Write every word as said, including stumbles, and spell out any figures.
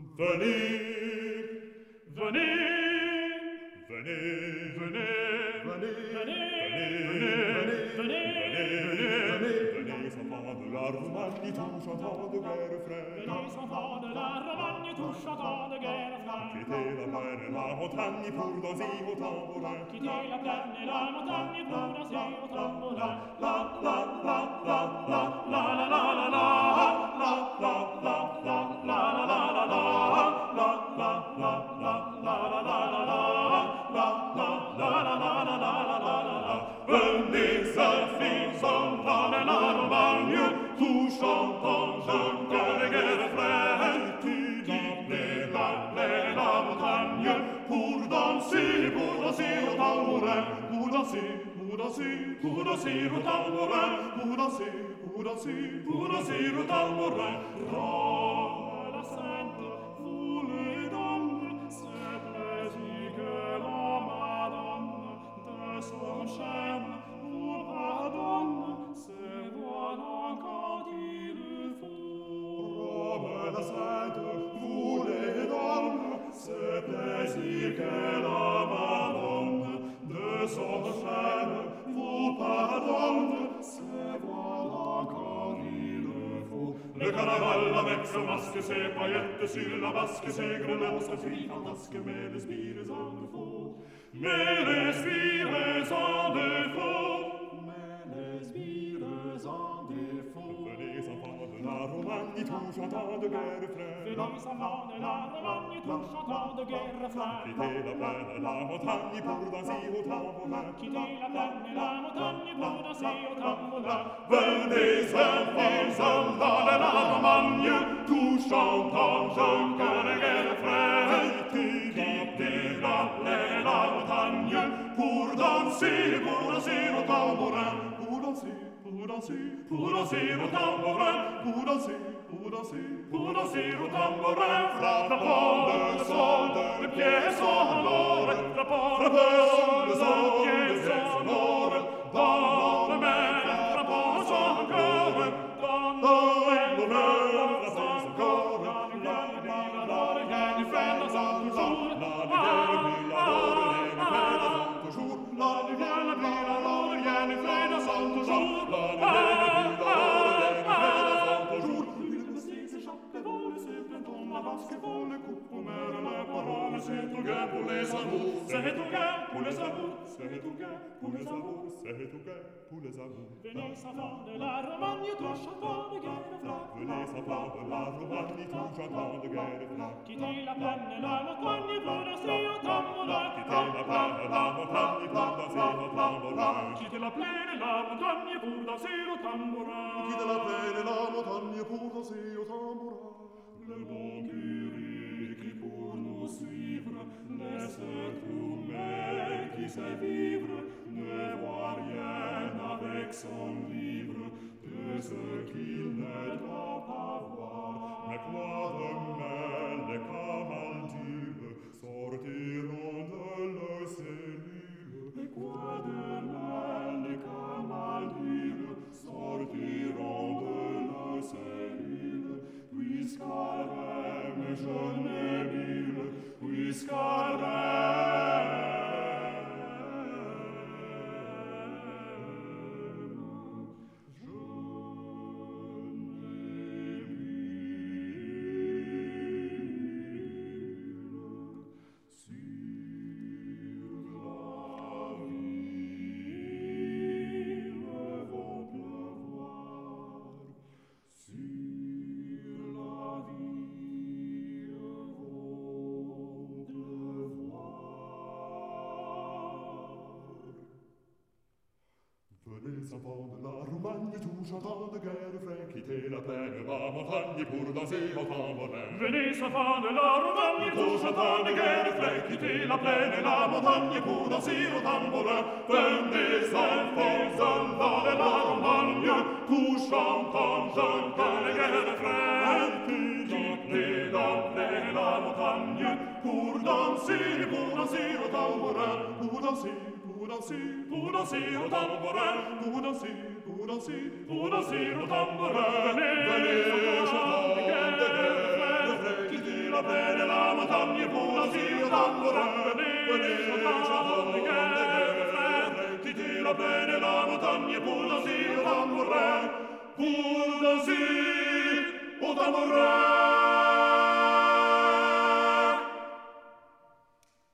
Venez, venez, venez, venez, venez, venez, venez, venez, enfants de la Romagne, tout chantant de guerre refrain. Venez, enfants de la Romagne, tout chantant de guerre refrain. Quittez la plaine et la montagne pour danser au tambourin. Quittez la plaine et la montagne pour danser au tambourin. La, la, la, la, la, la, la, la, la, la, la, la, la, la, la, la, la, la, la. Venez, Alphys, enfants de la Romagne, tout chantant de guerre et guerre refrain. Quittez la plaine et la montagne pour danser, pour danser au tambourin. Pour danser, pour danser, pour danser au tambourin. Pour danser, pour danser, pour danser au tambourin. Oh, la sainte, vous les dames, c'est plaisir que l'homme adonne de son chêne. Vous pardonne, c'est voilà quand il faut. Rome la sainte, vous les dames, c'est plaisir que l'homme adonne de son chêne. Vous pardonne, c'est voilà quand il faut. Le carnaval avec son masque, ses paillettes sur la basque, ses grelots, sa fille fantasque, mais les spires en défaut. Mais les spires en défaut. Mais les spires en défaut. Venez, enfants de la Romagne, tout chantant de guerre refrain. Venez, enfants de la Romagne, tout chantant de guerre refrain. Quittez la plaine et la montagne pour danser au tambourin. Quittez la plaine et la montagne pour danser au tambourin. Venez, enfants, enfants de la Romagne, tout chantant de guerre et guerre refrain. Quittez la plaine et la montagne pour danser, pour danser au tambourin. Pour danser, pour danser, pour danser au tambourin. Pour danser, pour danser, pour danser au tambourin. Frappant le sol de pièces sonores, frappant le sol de pièces sonores, dans le mer, frappant son cœur, dans le mer, frappant son corps. La lumière, la lumière du fer dans son toujours. La lumière, la lumière du fer dans son toujours. La lumière, la lumière, la lumière du fer dans son toujours. La lumière, la lumière du fer dans son toujours. Le domestique s'échappe et vole, ses plaines tombent, la vasque vole, coupe aux mers la parole. C'est tout gain pour les amours, c'est tout gain pour les amours, C'est tout gain pour les amours, c'est tout gain pour les amours. Venez, enfants de la Romagne, tout chantant de guerre refrain. Venez, enfants de la Romagne, tout chantant de guerre refrain. Quittez la plaine et la montagne pour danser au tambourin. Quittez la plaine et la montagne pour danser au tambourin. Quittez la plaine et la montagne pour danser au tambourin. Quittez la plaine et la montagne pour danser au tambourin. Le bon curé qui pour nous suivre laisse tout, mais qui sait vivre ne voit rien avec son livre de ce qu'il ne doit pas voir. Mais quoi de mêle les camaldules sortiront de leur cellule. Mais quoi de mal les camaldules sortiront de leur cellule, puisqu'Arème jeune et nul, puisqu'Arème Les enfants de la Romagne, tout chantant de guerre refrain. Quittez la plaine et la montagne pour danser au tambourin. Venez, enfants de la Romagne, Tout chantant de guerre refrain. Quittez la plaine et la montagne pour danser au tambourin. Venez, enfants, enfants de la Romagne, tout chantant de guerre et refrain. Quittez la plaine et la montagne pour danser, pour danser au tambourin. Pour danser, pour danser, pour danser au tambourin. Pour danser, pour danser, pour danser au tambourin. Venez, venez, chantants de guerre refrain. Quittez la plaine tamourin, venez, chantons des guerres, frères, qui tire la plaine et la montagne pour danser au tamourin, pour danser au tamourin.